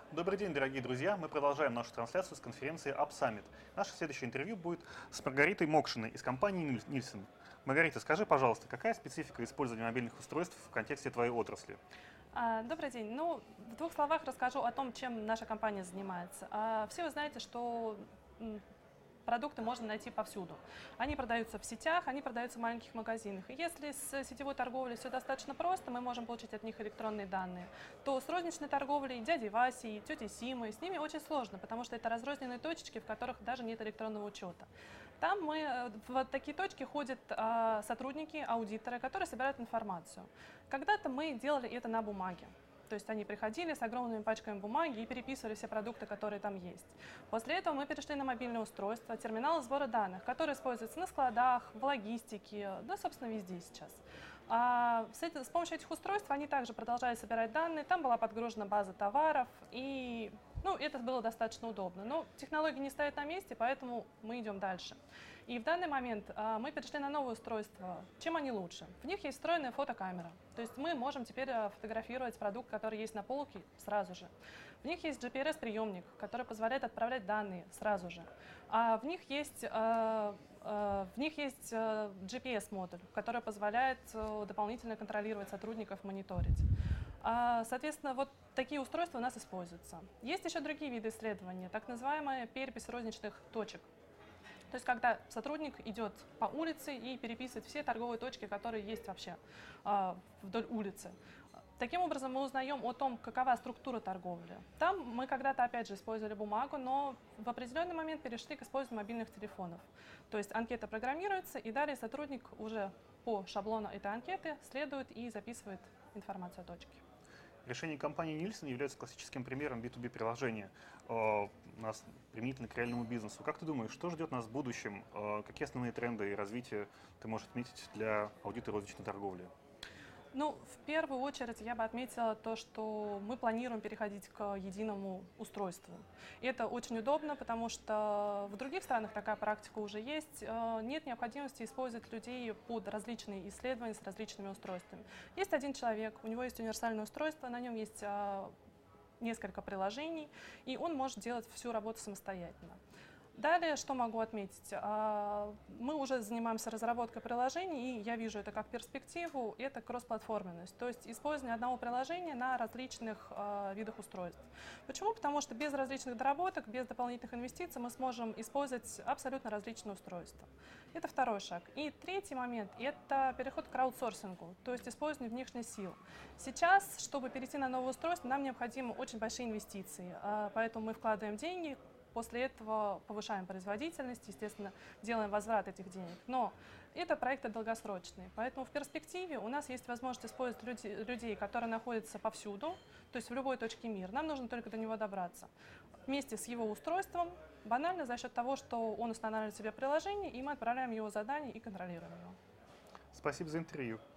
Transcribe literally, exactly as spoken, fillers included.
Добрый день, дорогие друзья! Мы продолжаем нашу трансляцию с конференции App Summit. Наше следующее интервью будет с Маргаритой Мокшиной из компании Nielsen. Маргарита, скажи, пожалуйста, какая специфика использования мобильных устройств в контексте твоей отрасли? А, Добрый день. Ну, в двух словах расскажу о том, чем наша компания занимается. А, Все вы знаете, что м, продукты можно найти повсюду. Они продаются в сетях, они продаются в маленьких магазинах. И если с сетевой торговлей все достаточно просто, мы можем получить от них электронные данные, то с розничной торговлей дядей Васей, тетей Симой, с ними очень сложно, потому что это разрозненные точечки, в которых даже нет электронного учета. Там мы, э, в такие точки ходят а, сотрудники, аудиторы, которые собирают информацию. Когда-то мы делали это на бумаге. То есть они приходили с огромными пачками бумаги и переписывали все продукты, которые там есть. После этого мы перешли на мобильное устройство, терминалы сбора данных, которые используются на складах, в логистике, да, собственно, везде сейчас. А с, этим, с помощью этих устройств они также продолжали собирать данные, там была подгружена база товаров, и ну, это было достаточно удобно. Но технологии не стоят на месте, поэтому мы идем дальше. И в данный момент а, мы перешли на новое устройство. Чем они лучше? В них есть встроенная фотокамера. То есть мы можем теперь фотографировать продукт, который есть на полке, сразу же. В них есть джи пи ар эс-приемник, который позволяет отправлять данные сразу же. А в них есть, а, а, в них есть а, джи пи эс-модуль, который позволяет а, дополнительно контролировать сотрудников, мониторить. А, соответственно, вот такие устройства у нас используются. Есть еще другие виды исследования, так называемая перепись розничных точек. То есть, когда сотрудник идет по улице и переписывает все торговые точки, которые есть вообще э, вдоль улицы. Таким образом, мы узнаем о том, какова структура торговли. Там мы когда-то, опять же, использовали бумагу, но в определенный момент перешли к использованию мобильных телефонов. То есть анкета программируется, и далее сотрудник уже по шаблону этой анкеты следует и записывает информацию о точке. Решение компании Nielsen является классическим примером би ту би-приложения э, у нас применительно к реальному бизнесу. Как ты думаешь, что ждет нас в будущем? Э, какие основные тренды и развития ты можешь отметить для аудита розничной торговли? Ну, в первую очередь я бы отметила то, что мы планируем переходить к единому устройству. И это очень удобно, потому что в других странах такая практика уже есть. Нет необходимости использовать людей под различные исследования с различными устройствами. Есть один человек, у него есть универсальное устройство, на нем есть несколько приложений, и он может делать всю работу самостоятельно. Далее, что могу отметить? Мы уже занимаемся разработкой приложений, и я вижу это как перспективу, это кроссплатформенность, то есть использование одного приложения на различных видах устройств. Почему? Потому что без различных доработок, без дополнительных инвестиций мы сможем использовать абсолютно различные устройства. Это второй шаг. И третий момент – это переход к краудсорсингу, то есть использование внешних сил. Сейчас, чтобы перейти на новое устройство, нам необходимы очень большие инвестиции, поэтому мы вкладываем деньги. После этого повышаем производительность, естественно, делаем возврат этих денег. Но это проекты долгосрочные, поэтому в перспективе у нас есть возможность использовать люди, людей, которые находятся повсюду, то есть в любой точке мира. Нам нужно только до него добраться. Вместе с его устройством, банально за счет того, что он устанавливает себе приложение, и мы отправляем его задание и контролируем его. Спасибо за интервью.